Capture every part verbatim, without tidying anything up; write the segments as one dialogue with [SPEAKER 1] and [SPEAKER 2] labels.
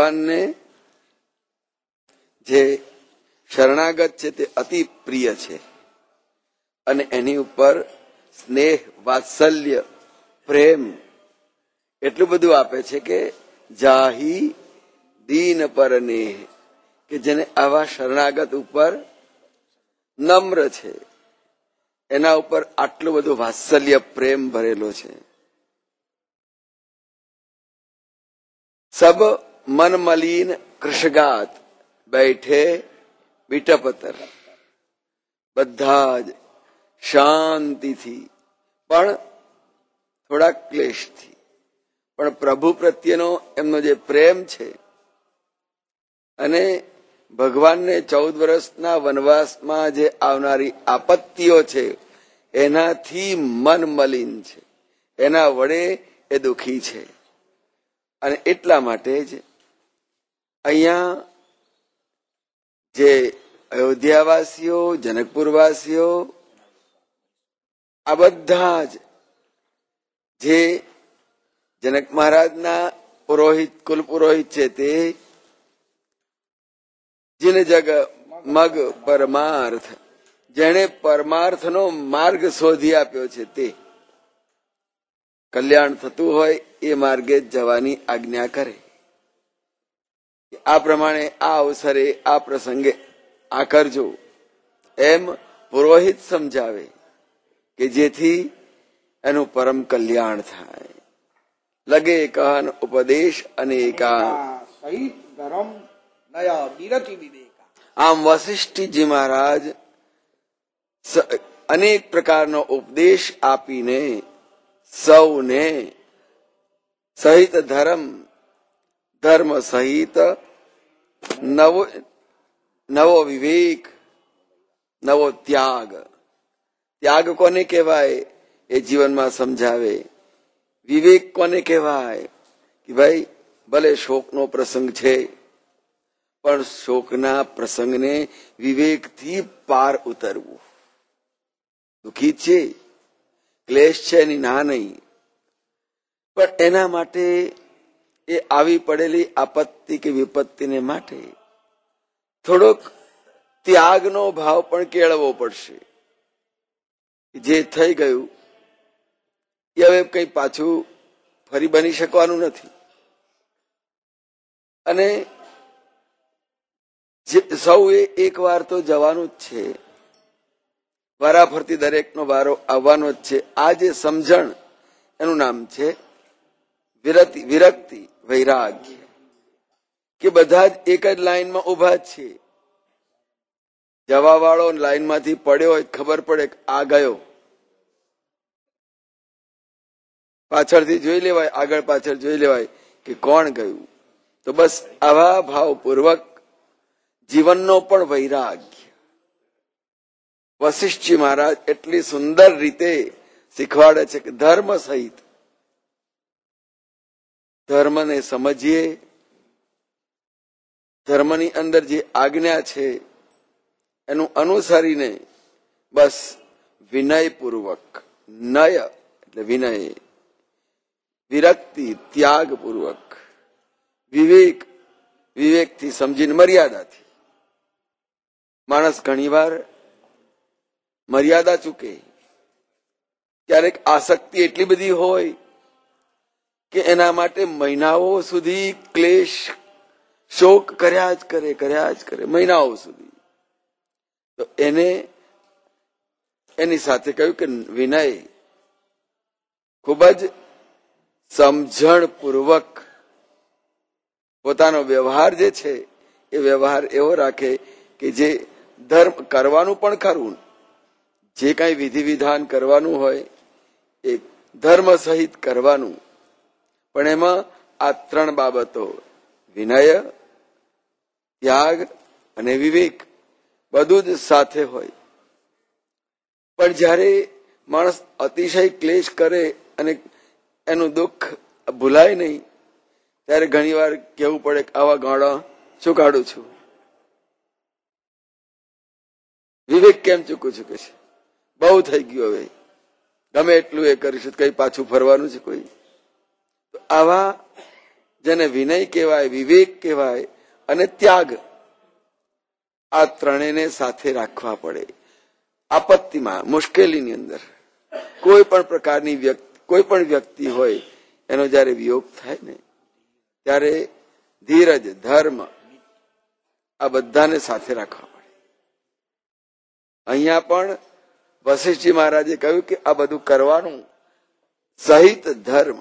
[SPEAKER 1] ભગવાનને જે શરણાગત છે તે અતિ પ્રિય છે અને એની ઉપર સ્નેહ, વાત્સલ્ય, પ્રેમ એટલું બધું આપે છે કે જાહી દીન પરને, કે જેને આવા શરણાગત ઉપર નમ્ર છે એના ઉપર આટલું બધું વાત્સલ્ય પ્રેમ ભરેલો છે. સબ મન મલિન કૃષગાત બેઠે બીટપતર, બધા જ શાંતિથી પણ થોડા ક્લેશથી પણ પ્રભુ પ્રત્યેનો એમનો જે પ્રેમ છે અને ભગવાનને ચૌદ વર્ષના વનવાસમાં જે આવનારી આપત્તિઓ છે એનાથી મન મલિન છે, એના વડે એ દુઃખી છે. અને એટલા માટે જ અહીંયા જે અયોધ્યાવાસીઓ, જનકપુરવાસીઓ આ બધા જ જે જનક મહારાજના પુરોહિત, કુલ પુરોહિત છે તે જેને જગ મગ પરમાર્થ, જેણે પરમાર્થનો માર્ગ શોધી આપ્યો છે તે કલ્યાણ થતું હોય એ માર્ગે જવાની આજ્ઞા કરે. આ પ્રમાણે આ અવસરે આ પ્રસંગે આ કરજો એમ પુરોહિત સમજાવે કે જેથી એનું પરમ કલ્યાણ થાય. લગે કહન ઉપદેશ અનેકા સહિત ધર્મ નયા વિરતિ વિવેકા. આમ વશિષ્ઠજી મહારાજ અનેક પ્રકારનો ઉપદેશ આપીને સૌને સહિત ધર્મ, ધર્મ સહિત નવો નવો વિવેક, નવો ત્યાગ. ત્યાગ કોને કહેવાય એ જીવનમાં સમજાવે. વિવેક કોને કહેવાય કે ભાઈ ભલે શોકનો પ્રસંગ છે પણ શોકના પ્રસંગને વિવેકથી પાર ઉતરવું. દુઃખી છે, ક્લેશ છે એની ના નહીં, પણ એના માટે એ આવી પડેલી આપત્તિ કે વિપત્તિને માટે થોડોક ત્યાગનો ભાવ પણ કેળવવો પડશે. જે થઈ ગયું એ હવે કઈ પાછું ફરી બની શકવાનું નથી. અને સૌએ એક વાર તો જવાનું જ છે, વારાફરતી દરેકનો વારો આવવાનો જ છે. આ જે સમજણ એનું નામ છે વિરતિ, વિરક્તિ, વૈરાગ્ય, કે બધા જ એક જ લાઈનમાં ઉભા છે. જવા વાળો લાઈનમાંથી પડ્યો હોય ખબર પડે આ ગયો, પાછળથી જોઈ લેવાય, આગળ પાછળ જોઈ લેવાય કે કોણ ગયું. તો બસ આવા ભાવપૂર્વક જીવનનો પણ વૈરાગ્ય વશિષ્ઠજી મહારાજ એટલી સુંદર રીતે શીખવાડે છે કે ધર્મ સહિત ધર્મને સમજીએ, ધર્મની અંદર જે આજ્ઞા છે એનું અનુસરીને બસ વિનયપૂર્વક, નય એટલે વિનય, વિરક્તિ ત્યાગપૂર્વક, વિવેક વિવેકથી સમજીને મર્યાદાથી. માણસ ઘણીવાર મર્યાદા ચૂકે, ક્યારેક આસક્તિ એટલી બધી હોય કે એના માટે મહિનાઓ સુધી ક્લેશ, શોક કર્યા જ કરે કર્યા જ કરે મહિનાઓ સુધી. તો એને એની સાથે કહ્યું કે વિનય, ખૂબ જ સમજણપૂર્વક પોતાનો વ્યવહાર જે છે એ વ્યવહાર એવો રાખે કે જે ધર્મ કરવાનું પણ ખરું, જે કઈ વિધિ વિધાન કરવાનું હોય એ ધર્મ સહિત કરવાનું, પણ એમાં આ ત્રણ બાબતો વિનય, ત્યાગ અને વિવેક બધું જ સાથે હોય. પણ જ્યારે માણસ અતિશય ક્લેશ કરે અને એનું દુઃખ ભૂલાય નહીં ત્યારે ઘણી વાર કહેવું પડે કે આવા ગાળા શું કાઢું છું, વિવેક કેમ ચૂકું છું, કે છે બહુ થઈ ગયું, હવે ગમે એટલું એ કરીશું કઈ પાછું ફરવાનું છે કોઈ. તો આવા જેને વિનય કહેવાય, વિવેક કહેવાય અને ત્યાગ, આ ત્રણેયને સાથે રાખવા પડે. આપત્તિમાં, મુશ્કેલીની અંદર કોઈ પણ પ્રકારની વ્યક્તિ, કોઈ પણ વ્યક્તિ હોય એનો જયારે વિયોગ થાય ને ત્યારે ધીરજ, ધર્મ આ બધાને સાથે રાખવા પડે. અહીંયા પણ વશિષ્ઠજી મહારાજે કહ્યું કે આ બધું કરવાનું સહિત ધર્મ,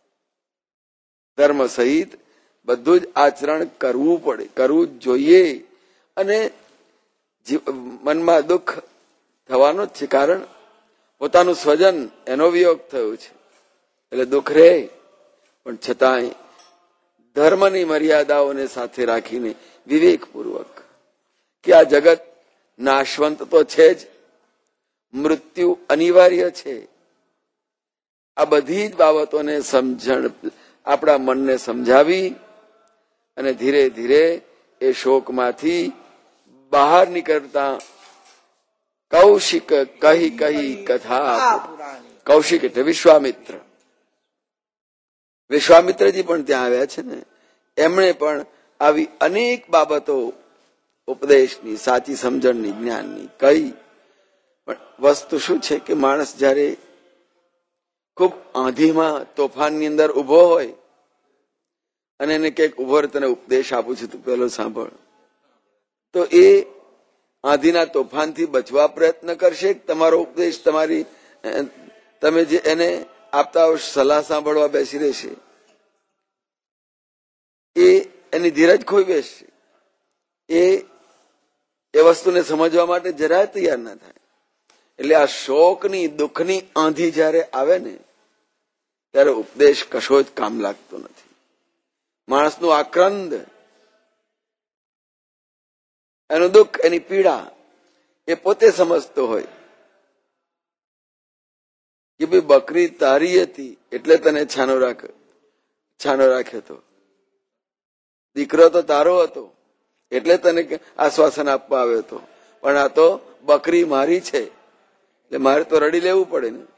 [SPEAKER 1] ધર્મ સહિત બધું જ આચરણ કરવું પડે, કરવું જ જોઈએ. અને મનમાં દુઃખ થવાનું જ છે, કારણ પોતાનું સ્વજન એનો વિયોગ થયો છે એટલે દુઃખ રહે, પણ છતાંય ધર્મની મર્યાદાઓને સાથે રાખીને વિવેકપૂર્વક કે આ જગત નાશવંત તો છે જ, મૃત્યુ અનિવાર્ય છે, આ બધી જ બાબતોને સમજણ આપણા મનને સમજાવી અને ધીરે ધીરે એ શોકમાંથી બહાર નીકળતા કૌશિક કહી કહી કથા, કૌશિક એટલે વિશ્વામિત્ર, વિશ્વામિત્રજી પણ ત્યાં આવ્યા છે ને, એમણે પણ આવી અનેક બાબતો ઉપદેશની, સાચી સમજણની, જ્ઞાનની કહી. પણ વસ્તુ શું છે કે માણસ જયારે ખૂબ આંધીમાં, તોફાનની અંદર ઉભો હોય અને એને કંઈક ઉભો રહે, તને ઉપદેશ આપું છું, તું પેલો સાંભળ, તો એ આંધીના તોફાનથી બચવા પ્રયત્ન કરશે. તમારો ઉપદેશ, તમારી તમે જે એને આપતા હો સલાહ સાંભળવા બેસી રહેશે, એ એની ધીરજ ખોઈ બેસશે, એ એ વસ્તુને સમજવા માટે જરાય તૈયાર ના થાય. એટલે આ શોકની, દુઃખની આંધી જયારે આવે ને ત્યારે ઉપદેશ કશો જ કામ લાગતો નથી. માણસનું આક્રંદ, એનું દુઃખ, એની પીડા એ પોતે સમજતો હોય કે ભાઈ બકરી તારી હતી એટલે તને છાનો રાખ છાનો રાખ્યો હતો, દીકરો તો તારો હતો એટલે તને આશ્વાસન આપવા આવ્યો હતો, પણ આ તો બકરી મારી છે એટલે મારે તો રડી લેવું પડે ને.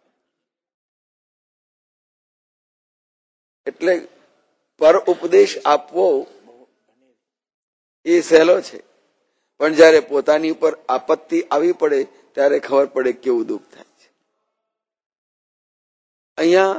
[SPEAKER 1] એટલે પર ઉપદેશ આપવો એ સહેલો છે, પણ જયારે પોતાની ઉપર આપત્તિ આવી પડે ત્યારે ખબર પડે કેવું દુઃખ થાય છે. અહીંયા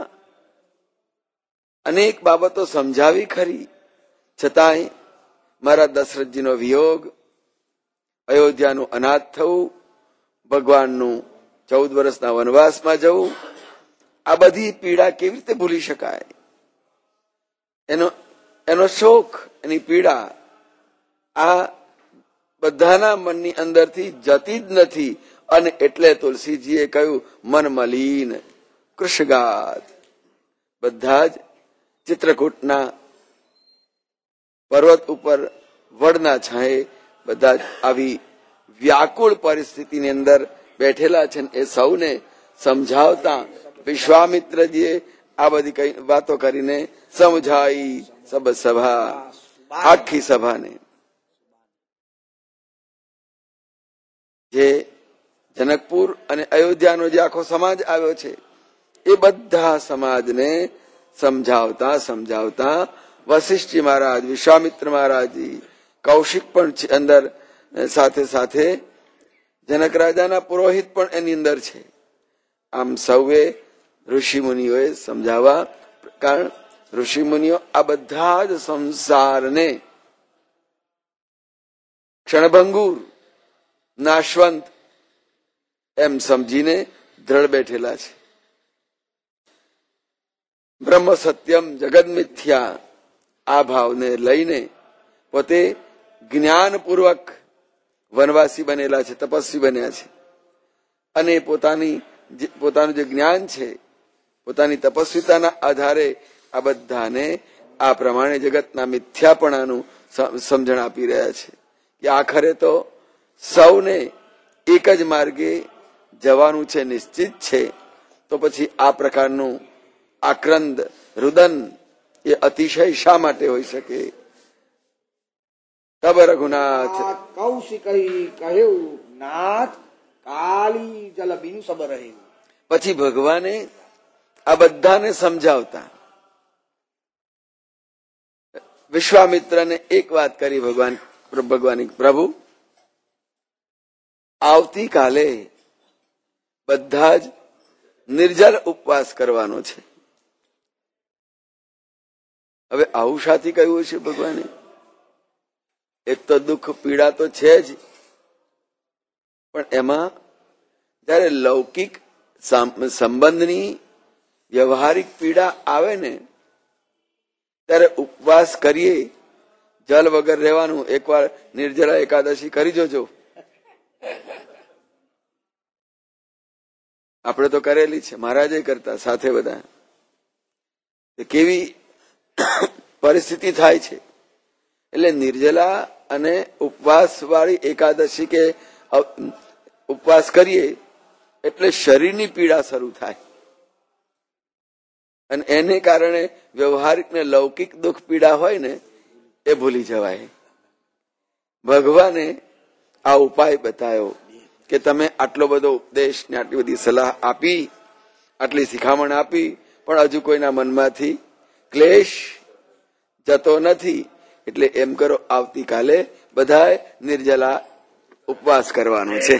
[SPEAKER 1] અનેક બાબતો સમજાવી ખરી, છતાંય મારા દશરથજીનો વિયોગ, અયોધ્યાનું અનાથ થવું, ભગવાનનું ચૌદ વર્ષના વનવાસમાં જવું, આ બધી પીડા કેવી રીતે ભૂલી શકાય? એનો એનો શોક, એની પીડા આ બધાના મનની અંદરથી જતી જ નથી. અને એટલે તુલસીજીએ કહ્યું મન મલિન કૃષ્ણગાથ. બધા જ ચિત્રકૂટના પર્વત ઉપર વડના છાંયે બધા જ આવી વ્યાકુળ પરિસ્થિતિની અંદર બેઠેલા છે. એ સૌને સમજાવતા વિશ્વામિત્રજીએ આ બધી કઈ વાતો કરીને સમજાઈ સબ સભા, આખી સભાને. જે જનકપુર અને અયોધ્યાનો જે આખો સમાજ આવ્યો છે એ બધા સમાજને સમજાવતા સમજાવતા વશિષ્ઠજી મહારાજ, વિશ્વામિત્ર મહારાજજી, કૌશિક પણ છે અંદર, સાથે સાથે જનક રાજાના પુરોહિત પણ એની અંદર છે. આમ સૌએ ઋષિ મુનિઓએ સમજાવવા, કારણ ઋષિ મુનિઓ આ બધા જ સંસારને ક્ષણભંગુર, નાશવંત એમ સમજીને દ્રઢ બેઠેલા છે. બ્રહ્મ સત્યમ જગદ મિથ્યા આ ભાવને લઈને પોતે જ્ઞાનપૂર્વક વનવાસી બનેલા છે, તપસ્વી બન્યા છે. અને પોતાની પોતાનું જે જ્ઞાન છે, પોતાની તપસ્વિતાના આધારે આ બધાને આ પ્રમાણે જગતના મિથ્યાપણાનું સમજણ આપી રહ્યા છે કે આખરે તો સૌને એક જ માર્ગે જવાનું છે, નિશ્ચિત છે. તો પછી આ પ્રકારનું આક્રંદ, રુદન એ અતિશય શા માટે હોઈ શકે? તબ રઘુનાથ
[SPEAKER 2] કૌશિકઈ કહ્યું નાથ કાલી જલ બિન સબ રહે.
[SPEAKER 1] પછી ભગવાને આ બધાને સમજાવતા વિશ્વામિત્રને એક વાત કરી ભગવાન ભગવાન પ્રભુ, આવતીકાલે બધા જ નિર્જલ ઉપવાસ કરવાનો છે. હવે આવું શાથી કહ્યું છે ભગવાને? એક તો દુઃખ પીડા તો છે જ, પણ એમાં જયારે લૌકિક સંબંધની વ્યવહારિક પીડા આવે ને ત્યારે ઉપવાસ કરીએ, જલ વગર રહેવાનું. એકવાર નિર્જલા એકાદશી કરી જોજો. આપણે તો કરેલી છે, મહારાજે કરતા સાથે બધા. કેવી પરિસ્થિતિ થાય છે. એટલે નિર્જલા અને ઉપવાસ વાળી એકાદશી કે ઉપવાસ કરીએ એટલે શરીરની પીડા શરૂ થાય, અને એને કારણે વ્યવહારિક ને લૌકિક દુઃખ પીડા હોય ને એ ભૂલી જવાય. ભગવાને આ ઉપાય બતાવ્યો કે તમે આટલો બધો ઉપદેશ ને આટલી બધી સલાહ આપી, આટલી શિખામણ આપી, પણ હજુ કોઈના મનમાંથી ક્લેશ જતો નથી. એટલે એમ કરો, આવતીકાલે બધાએ નિર્જલા ઉપવાસ કરવાનો છે.